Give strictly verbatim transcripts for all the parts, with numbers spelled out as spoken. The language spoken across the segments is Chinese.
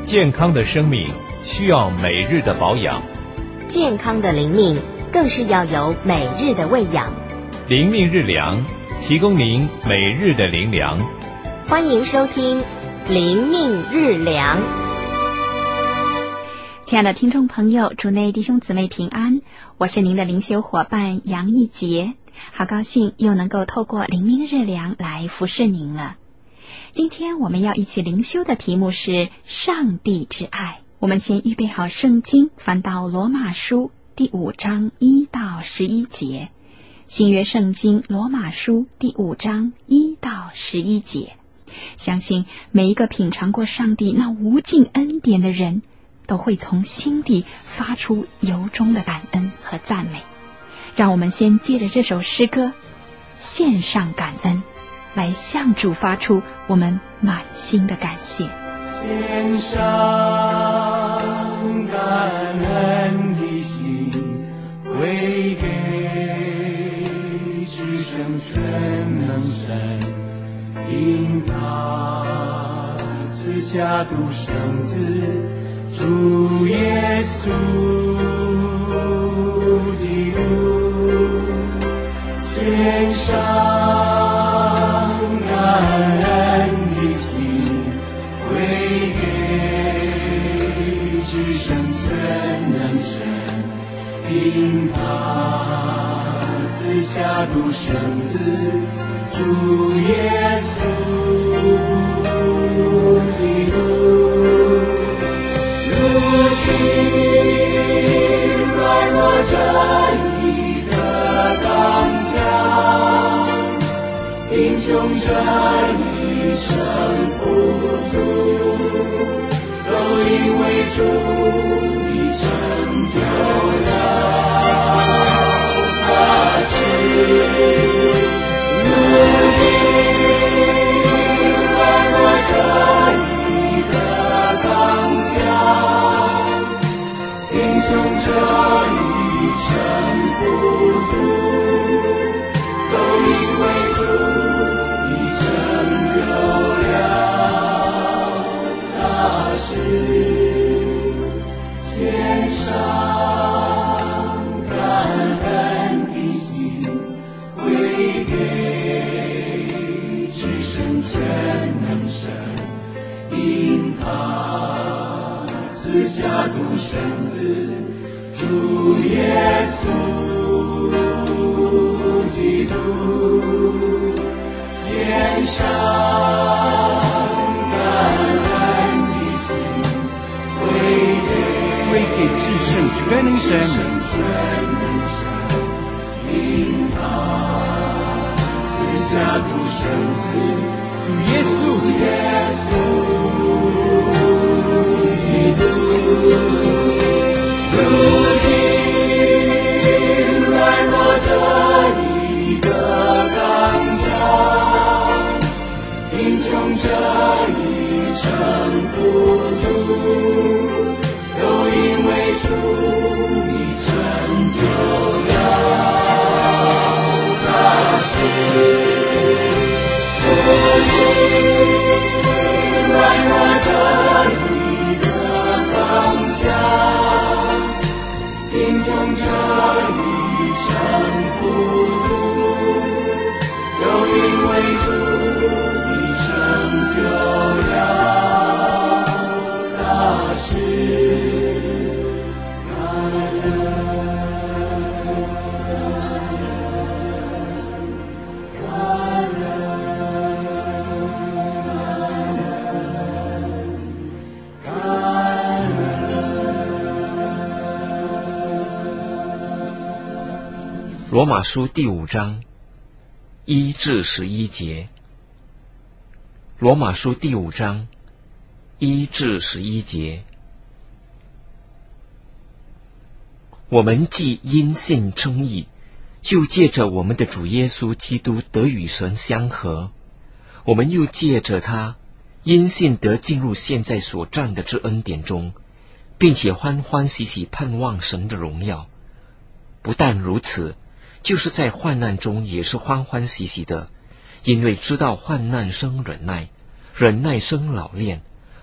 健康的生命需要每日的保养， 健康的灵命更是要有每日的喂养。 灵命日粮，提供您每日的灵粮。 欢迎收听灵命日粮。 亲爱的听众朋友，主内弟兄姊妹平安，我是您的灵修伙伴杨一杰，好高兴又能够透过灵命日粮来服侍您了。今天我们要一起灵修的题目是上帝之爱。我们先预备好圣经，翻到罗马书第五章一到十一节。新约圣经罗马书第五章一到十一节，相信每一个品尝过上帝那无尽恩典的人，都会从心底发出由衷的感恩和赞美。让我们先借着这首诗歌献上感恩，来向主发出我们满心的感谢。 献上感恩的心，归给至圣全能神，因他赐下独生子主耶稣基督，献上感恩的心，归给至圣全能神，因他赐下独生子主耶稣基督。如今软弱这一的刚强，贫穷这一生富足，都因为主已成就了大事。如今软弱这一的刚强，贫穷这一生富足，都因为主已成就了大事。献上感恩的心，归给至圣全能神，因他赐下独生子主耶稣基督，献上感恩的心，归给归给至圣全能神， 因他赐下独生子主耶稣耶稣基督。如今软弱这一的刚强，贫穷这一生富足，都因为主已成就了大事。如今软弱这一的刚强，贫穷这一生富足，都因为主已成就了大事。感恩罗马书第五章一至十一节。罗马书第五章一至十一节。我们既因信称义，就借着我们的主耶稣基督得与神相合，我们又借着他因信得进入现在所占的之恩典中，并且欢欢喜喜盼望神的荣耀。不但如此，就是在患难中也是欢欢喜喜的，因为知道患难生忍耐，忍耐生老练，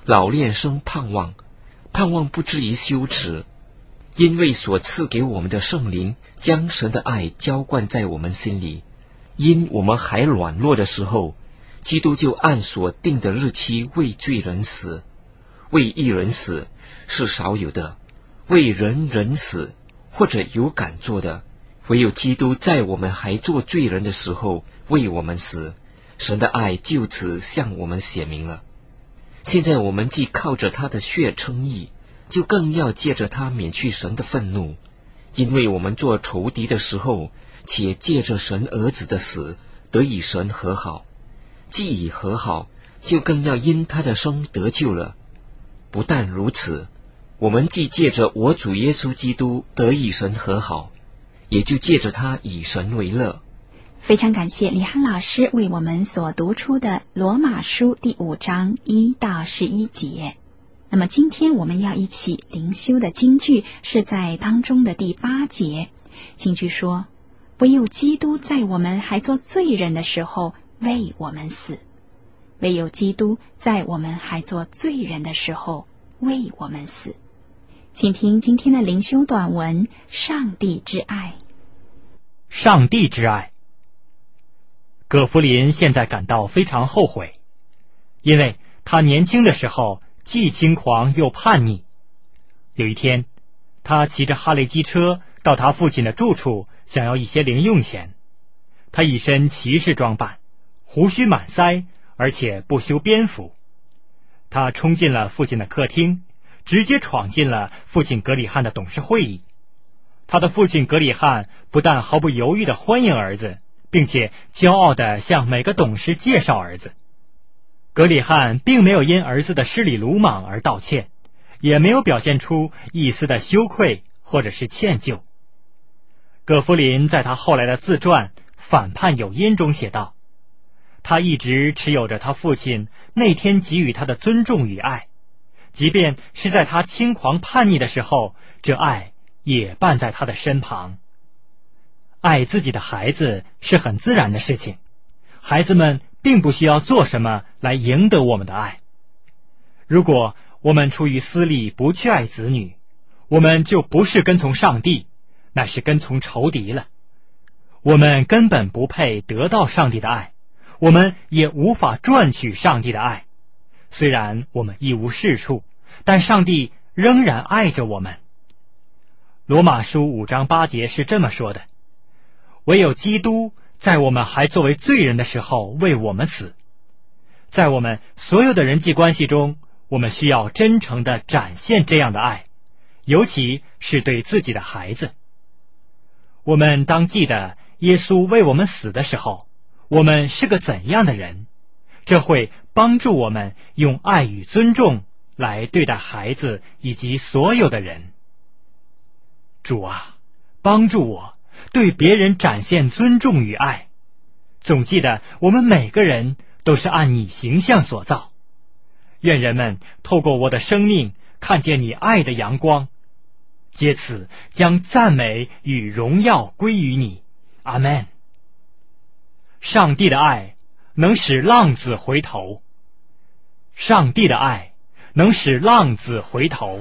老练生盼望，盼望不至于羞耻，因为所赐给我们的圣灵将神的爱浇灌在我们心里。因我们还软弱的时候，基督就按所定的日期为罪人死。为义人死是少有的，为人人死或者有敢做的，唯有基督在我们还做罪人的时候为我们死，神的爱就此向我们显明了。现在我们既靠着他的血称义，就更要借着他免去神的愤怒，因为我们做仇敌的时候，且借着神儿子的死得以神和好，既已和好，就更要因他的生得救了。不但如此，我们既借着我主耶稣基督得以神和好，也就借着他以神为乐。 非常感谢李涵老师为我们所读出的罗马书第五章一到十一节。那么今天我们要一起灵修的金句是在当中的第八节。金句说，唯有基督在我们还做罪人的时候为我们死，唯有基督在我们还做罪人的时候为我们死。请听今天的灵修短文，上帝之爱。 上帝之爱。葛弗林现在感到非常后悔，因为他年轻的时候既轻狂又叛逆。有一天，他骑着哈雷机车到他父亲的住处，想要一些零用钱。他一身骑士装扮，胡须满腮，而且不修边幅。他冲进了父亲的客厅，直接闯进了父亲格里汉的董事会议。他的父亲格里汉不但毫不犹豫地欢迎儿子，并且骄傲地向每个董事介绍儿子。格里汉并没有因儿子的失礼鲁莽而道歉，也没有表现出一丝的羞愧或者是歉疚。葛弗林在他后来的自传《反叛有因》中写道，他一直持有着他父亲那天给予他的尊重与爱，即便是在他轻狂叛逆的时候，这爱也伴在他的身旁。爱自己的孩子是很自然的事情，孩子们并不需要做什么来赢得我们的爱。如果我们出于私利不去爱子女，我们就不是跟从上帝，那是跟从仇敌了。我们根本不配得到上帝的爱，我们也无法赚取上帝的爱。虽然我们一无是处，但上帝仍然爱着我们。罗马书五章八节是这么说的，唯有基督在我们还作为罪人的时候为我们死。在我们所有的人际关系中，我们需要真诚地展现这样的爱，尤其是对自己的孩子。我们当记得耶稣为我们死的时候，我们是个怎样的人，这会帮助我们用爱与尊重来对待孩子以及所有的人。主啊，帮助我对别人展现尊重与爱。总记得我们每个人都是按你形象所造。愿人们透过我的生命看见你爱的阳光，借此将赞美与荣耀归于你。阿们。上帝的爱能使浪子回头，上帝的爱能使浪子回头。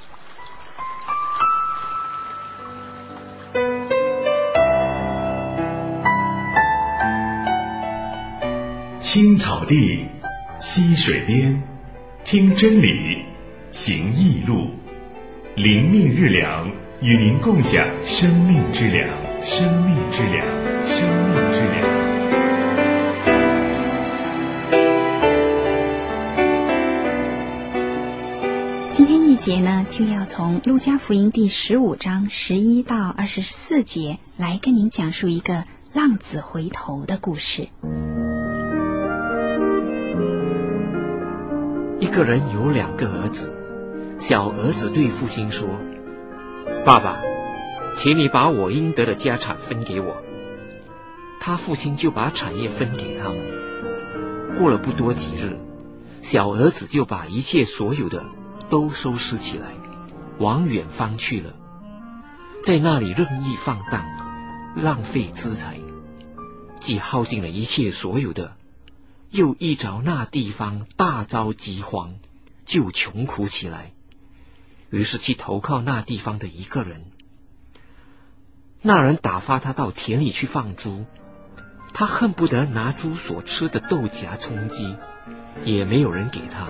青草地，溪水边，听真理，行义路，灵命日粮，与您共享生命之粮，生命之粮，生命之粮。 今天一节呢，就要从路加福音第十五章十一到二十四节来跟您讲述一个浪子回头的故事。 一个人有两个儿子，小儿子对父亲说，爸爸，请你把我应得的家产分给我。他父亲就把产业分给他们。过了不多几日，小儿子就把一切所有的都收拾起来，往远方去了，在那里任意放荡，浪费资财，既耗尽了一切所有的，又依着那地方大遭饥荒， 就穷苦起来，于是去投靠那地方的一个人。那人打发他到田里去放猪，他恨不得拿猪所吃的豆荚充饥，也没有人给他。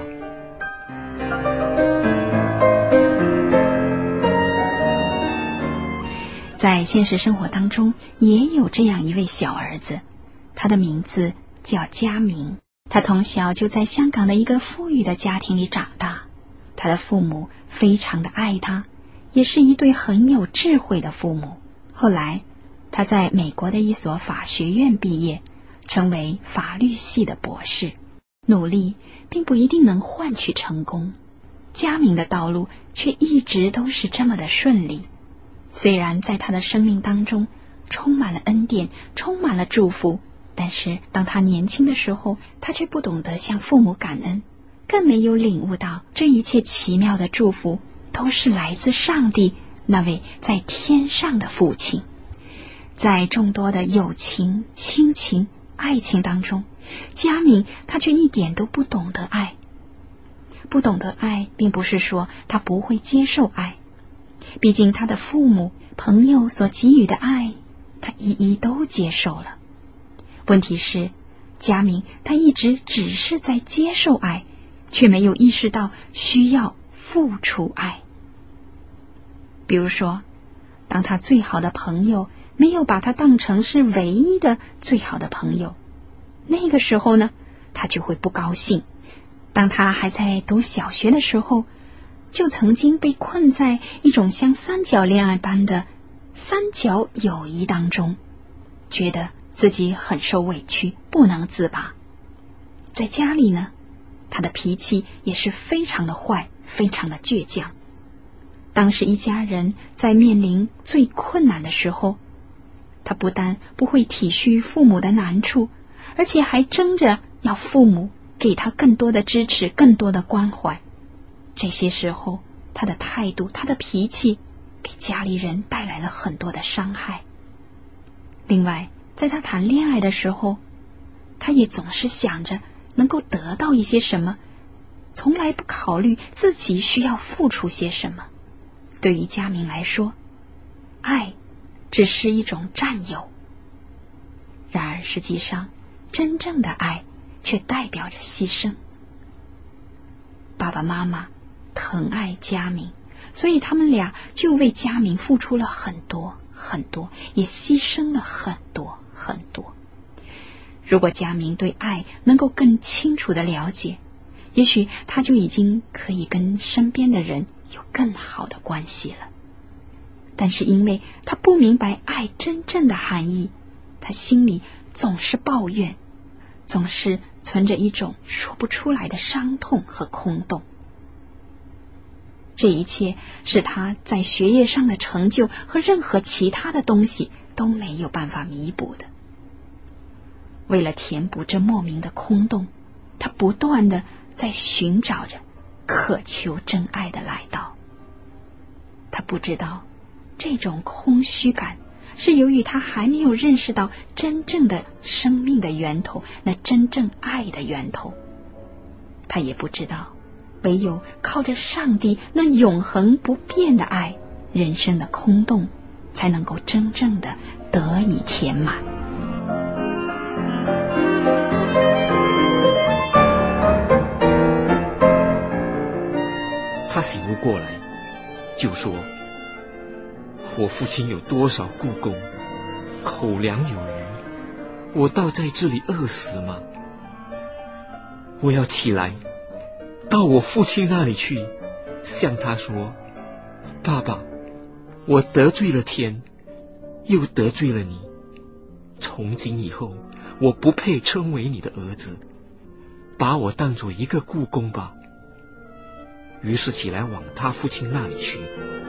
在现实生活当中，也有这样一位小儿子，他的名字叫佳明。他从小就在香港的一个富裕的家庭里长大，他的父母非常的爱他，也是一对很有智慧的父母。后来他在美国的一所法学院毕业，成为法律系的博士。努力并不一定能换取成功，佳明的道路却一直都是这么的顺利。虽然在他的生命当中充满了恩典，充满了祝福，但是当他年轻的时候，他却不懂得向父母感恩，更没有领悟到这一切奇妙的祝福都是来自上帝那位在天上的父亲。在众多的友情、亲情、爱情当中，佳明他却一点都不懂得爱。不懂得爱并不是说他不会接受爱，毕竟他的父母、朋友所给予的爱，他一一都接受了。问题是，佳明他一直只是在接受爱，却没有意识到需要付出爱。比如说，当他最好的朋友没有把他当成是唯一的最好的朋友，那个时候呢，他就会不高兴。当他还在读小学的时候，就曾经被困在一种像三角恋爱般的三角友谊当中，觉得自己很受委屈，不能自拔。在家里呢，他的脾气也是非常的坏，非常的倔强。当时一家人在面临最困难的时候，他不但不会体恤父母的难处，而且还争着要父母给他更多的支持，更多的关怀。这些时候，他的态度，他的脾气给家里人带来了很多的伤害。另外，在他谈恋爱的时候，他也总是想着能够得到一些什么，从来不考虑自己需要付出些什么。对于佳明来说，爱只是一种占有，然而实际上真正的爱却代表着牺牲。爸爸妈妈疼爱佳明，所以他们俩就为佳明付出了很多很多，也牺牲了很多很多。如果佳明对爱能够更清楚的了解，也许他就已经可以跟身边的人有更好的关系了。但是因为他不明白爱真正的含义，他心里总是抱怨，总是存着一种说不出来的伤痛和空洞。这一切是他在学业上的成就和任何其他的东西都没有办法弥补的。为了填补这莫名的空洞，他不断地在寻找着，渴求真爱的来到。他不知道这种空虚感是由于他还没有认识到真正的生命的源头，那真正爱的源头。他也不知道唯有靠着上帝那永恒不变的爱，人生的空洞才能够真正的得以填满。 他醒悟过来，就说：我父亲有多少雇工，口粮有余，我倒在这里饿死吗？我要起来到我父亲那里去，向他说：爸爸，我得罪了天，又得罪了你，从今以后我不配称为你的儿子，把我当作一个雇工吧。于是起来往他父亲那里去。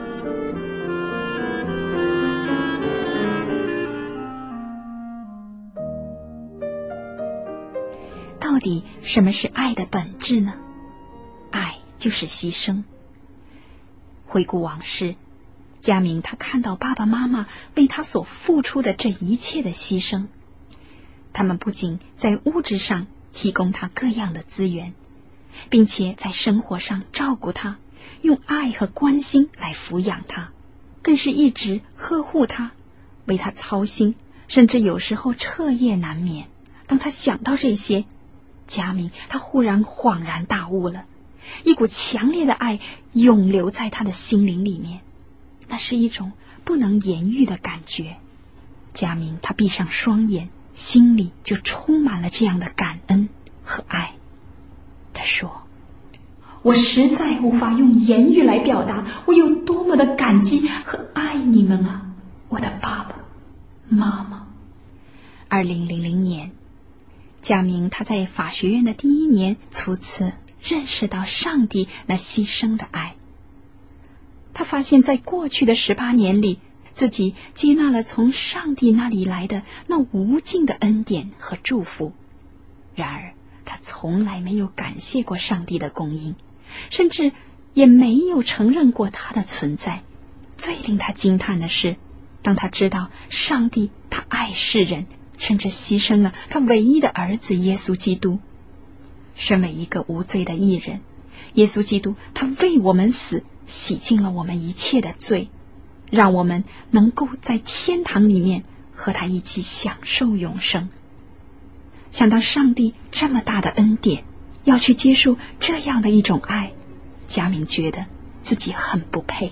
到底什么是爱的本质呢？爱就是牺牲。回顾往事，佳明他看到爸爸妈妈为他所付出的这一切的牺牲，他们不仅在物质上提供他各样的资源， 并且在生活上照顾他，用爱和关心来抚养他，更是一直呵护他，为他操心，甚至有时候彻夜难眠。当他想到这些，佳明他忽然恍然大悟了，一股强烈的爱涌流在他的心灵里面，那是一种不能言喻的感觉。佳明他闭上双眼，心里就充满了这样的感恩和爱。他说，我实在无法用言语来表达我有多么的感激和爱你们啊，我的爸爸妈妈。二零零零年，佳明他在法学院的第一年初次认识到上帝那牺牲的爱。他发现在过去的十八年里，自己接纳了从上帝那里来的那无尽的恩典和祝福，然而他从来没有感谢过上帝的供应，甚至也没有承认过他的存在。最令他惊叹的是，当他知道上帝他爱世人，甚至牺牲了他唯一的儿子耶稣基督。身为一个无罪的义人，耶稣基督他为我们死，洗净了我们一切的罪，让我们能够在天堂里面和他一起享受永生。想到上帝这么大的恩典，要去接受这样的一种爱，佳明觉得自己很不配。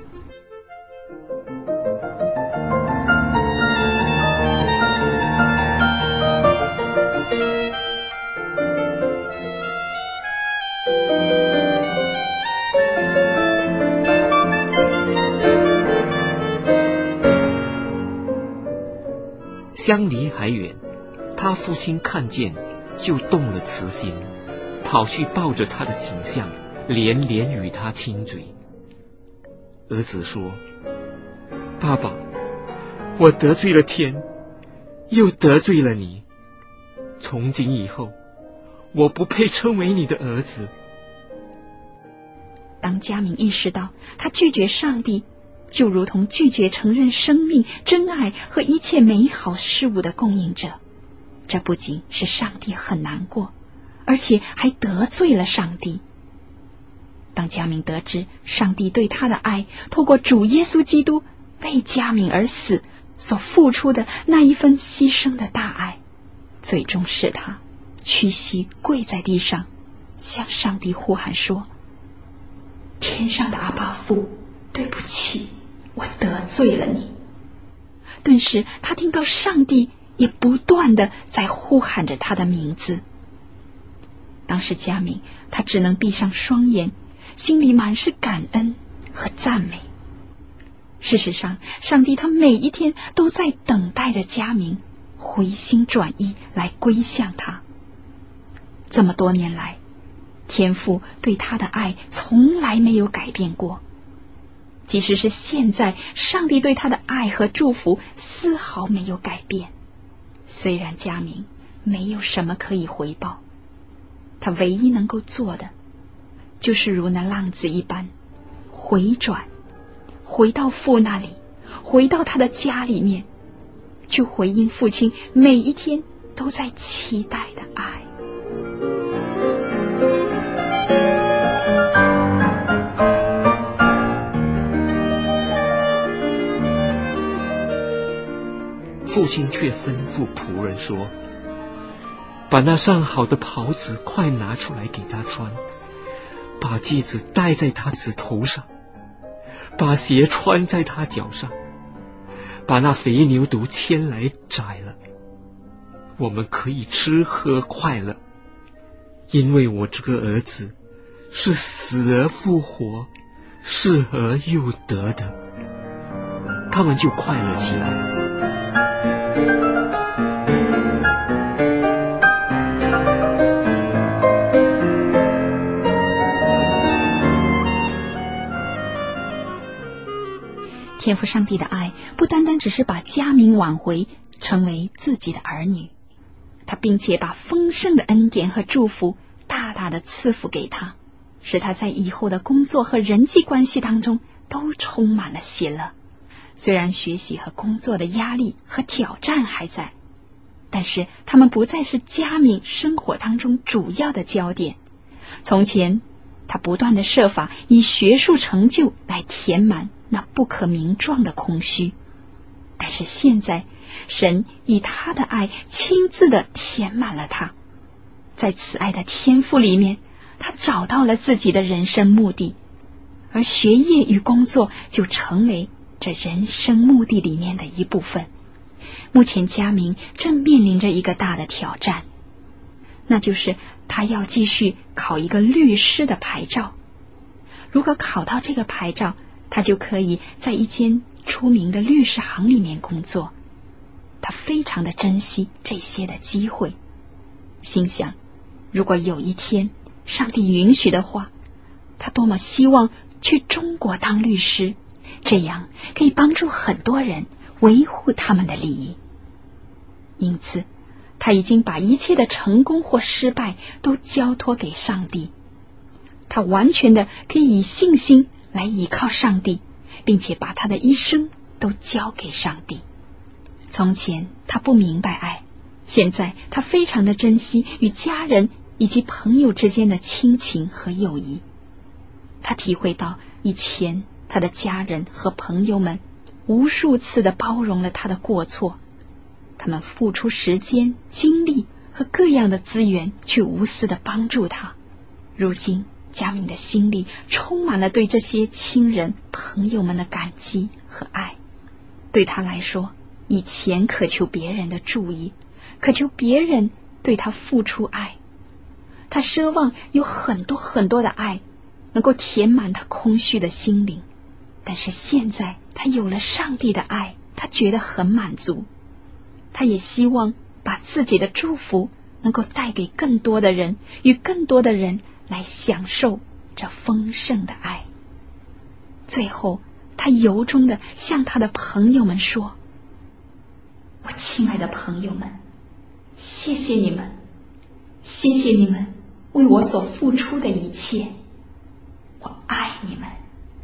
相离还远，他父亲看见就动了慈心，跑去抱着他的颈项，连连与他亲嘴。儿子说，爸爸，我得罪了天，又得罪了你，从今以后我不配称为你的儿子。 当佳明意识到他拒绝上帝，就如同拒绝承认生命、真爱和一切美好事物的供应者，这不仅是上帝很难过，而且还得罪了上帝。当佳明得知上帝对他的爱，透过主耶稣基督为佳明而死所付出的那一份牺牲的大爱，最终使他屈膝跪在地上，向上帝呼喊说，天上的阿爸父，对不起，我得罪了你。顿时他听到上帝也不断地在呼喊着他的名字。当时佳明他只能闭上双眼，心里满是感恩和赞美。事实上，上帝他每一天都在等待着佳明回心转意来归向他。这么多年来，天父对他的爱从来没有改变过，即使是现在，上帝对他的爱和祝福丝毫没有改变。虽然佳明没有什么可以回报，他唯一能够做的，就是如那浪子一般回转，回到父那里，回到他的家里面，去回应父亲每一天都在期待的爱。 父亲却吩咐仆人说，把那上好的袍子快拿出来给他穿，把戒指戴在他子头上，把鞋穿在他脚上，把那肥牛犊牵来宰了，我们可以吃喝快乐，因为我这个儿子是死而复活，失而又得的。他们就快乐起来。 天父上帝的爱不单单只是把佳明挽回成为自己的儿女，他并且把丰盛的恩典和祝福大大的赐福给他，使他在以后的工作和人际关系当中都充满了喜乐。虽然学习和工作的压力和挑战还在，但是他们不再是佳明生活当中主要的焦点， 从前他不断的设法以学术成就来填满那不可名状的空虚，但是现在神以他的爱亲自的填满了他，在慈爱的天赋里面，他找到了自己的人生目的，而学业与工作就成为这人生目的里面的一部分。目前佳明正面临着一个大的挑战，那就是他要继续考一个律师的牌照。如果考到这个牌照，他就可以在一间出名的律师行里面工作。他非常的珍惜这些的机会，心想如果有一天上帝允许的话，他多么希望去中国当律师，这样可以帮助很多人维护他们的利益。因此他已经把一切的成功或失败都交托给上帝，他完全的可以以信心来依靠上帝，并且把他的一生都交给上帝。从前他不明白爱，现在他非常的珍惜与家人以及朋友之间的亲情和友谊。他体会到以前他的家人和朋友们无数次的包容了他的过错，他们付出时间、精力和各样的资源去无私的帮助他。如今佳明的心里充满了对这些亲人朋友们的感激和爱。对他来说，以前渴求别人的注意，渴求别人对他付出爱，他奢望有很多很多的爱能够填满他空虚的心灵。但是现在他有了上帝的爱，他觉得很满足。他也希望把自己的祝福能够带给更多的人，与更多的人来享受这丰盛的爱。最后他由衷地向他的朋友们说，我亲爱的朋友们，谢谢你们，谢谢你们为我所付出的一切，我爱你们。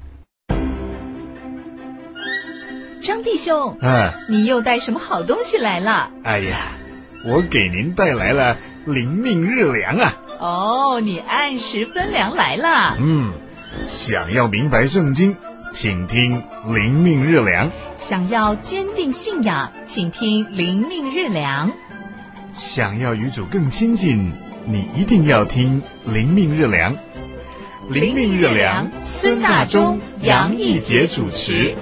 张弟兄， 哎， 你又带什么好东西来了？ 哎呀，我给您带来了灵命日粮啊！ 哦，你按时分粮来了。 嗯，想要明白圣经，请听灵命日粮； 想要坚定信仰，请听灵命日粮； 想要与主更亲近，你一定要听灵命日粮。灵命日粮，孙大中、杨义杰主持。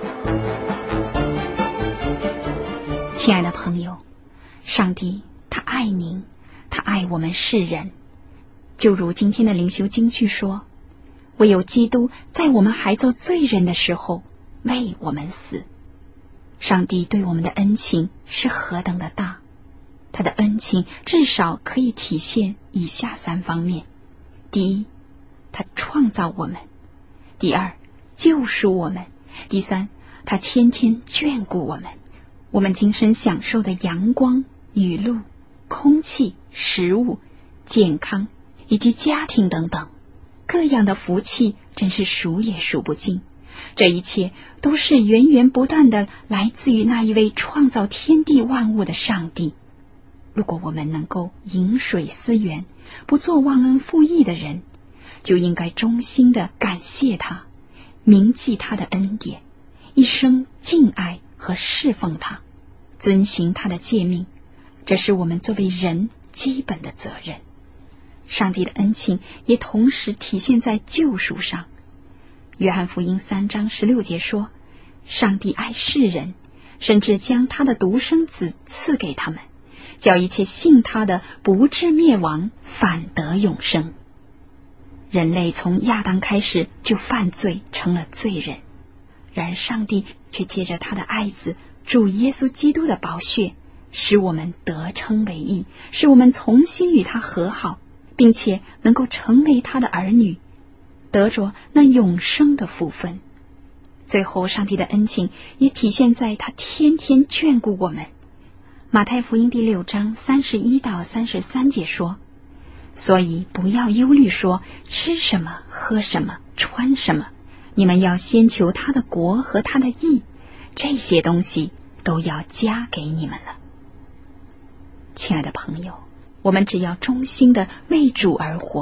亲爱的朋友，上帝他爱您，他爱我们世人。就如今天的灵修金句说，唯有基督在我们还做罪人的时候为我们死。上帝对我们的恩情是何等的大，他的恩情至少可以体现以下三方面：第一，他创造我们；第二，救赎我们；第三，他天天眷顾我们。我们今生享受的阳光、雨露、空气、食物、健康以及家庭等等，各样的福气真是数也数不尽。这一切都是源源不断的来自于那一位创造天地万物的上帝。如果我们能够饮水思源，不做忘恩负义的人，就应该衷心的感谢他，铭记他的恩典，一生敬爱和侍奉他，遵行他的诫命，这是我们作为人基本的责任。上帝的恩情也同时体现在救赎上。约翰福音三章十六节说，上帝爱世人，甚至将他的独生子赐给他们，叫一切信他的不至灭亡，反得永生。人类从亚当开始就犯罪，成了罪人，然而上帝却借着他的爱子主耶稣基督的宝血，使我们得称为义，使我们重新与他和好，并且能够成为他的儿女，得着那永生的福分。最后上帝的恩情也体现在他天天眷顾我们。马太福音第六章三十一到三十三节说，所以不要忧虑说吃什么喝什么穿什么，你们要先求他的国和他的义，这些东西都要加给你们了。亲爱的朋友，我们只要忠心的为主而活，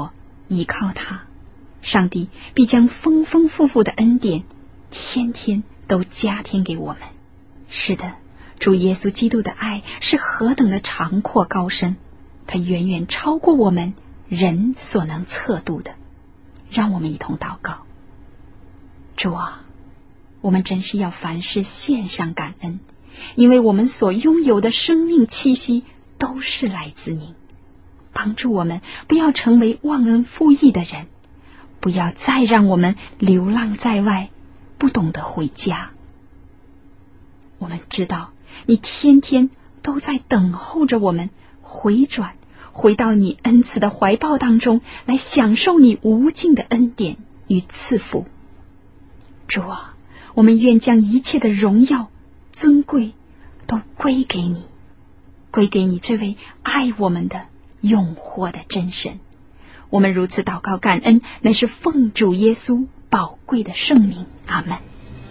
依靠他，上帝必将丰丰富富的恩典天天都加添给我们。是的，主耶稣基督的爱是何等的长阔高深，它远远超过我们人所能测度的。让我们一同祷告。主啊，我们真是要凡事献上感恩，因为我们所拥有的生命气息都是来自您。帮助我们不要成为忘恩负义的人，不要再让我们流浪在外，不懂得回家。我们知道你天天都在等候着我们回转，回到你恩慈的怀抱当中，来享受你无尽的恩典与赐福。主啊，我们愿将一切的荣耀尊贵都归给你，归给你这位爱我们的永活的真神。我们如此祷告感恩，乃是奉主耶稣宝贵的圣名。阿们。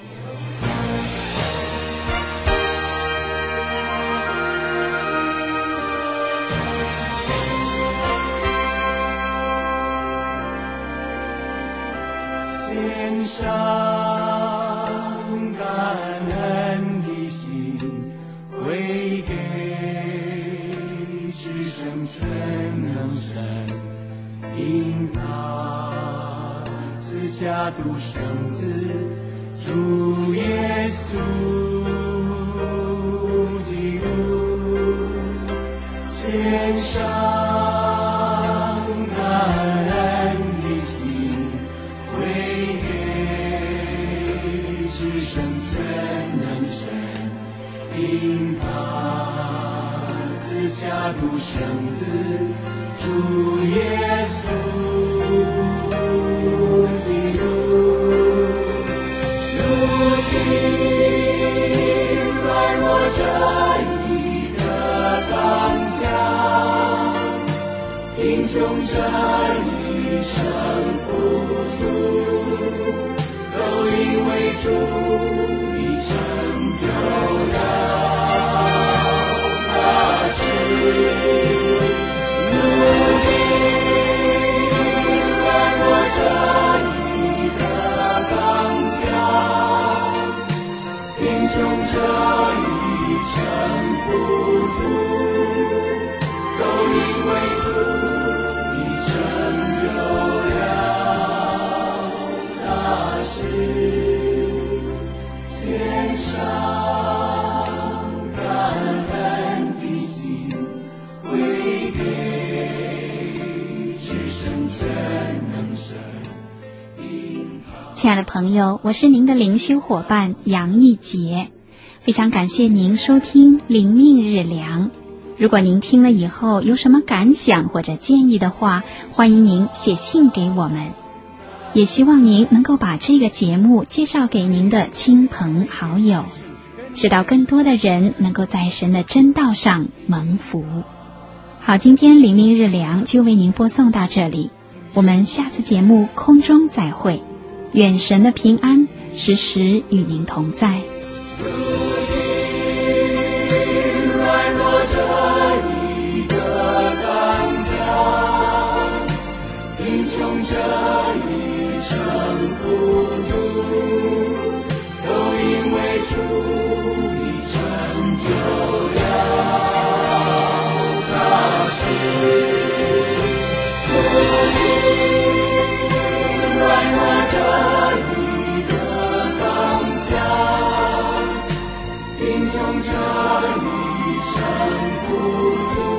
献上感恩的心，归给至圣全能神，因他赐下独生子主耶稣基督，献上感恩的心，归给至圣全能神，因他赐下独生子主耶稣基督。如今软弱这一个当下，贫穷这一生富足，都因为主你成就了大事。如今软弱这一个当下，贫穷这一生富足，都因为主你成就了大事。献上感恩的心，归给至圣全能神。 亲爱的朋友，我是您的灵修伙伴杨义杰，非常感谢您收听灵命日粮。如果您听了以后有什么感想或者建议的话，欢迎您写信给我们，也希望您能够把这个节目介绍给您的亲朋好友，使到更多的人能够在神的真道上蒙福。好，今天灵命日粮就为您播送到这里，我们下次节目空中再会，愿神的平安时时与您同在。 软弱这一个当下，贫穷这一生富足，都因为主你成就了大事。如今软弱这一个当下，贫穷这一生富足，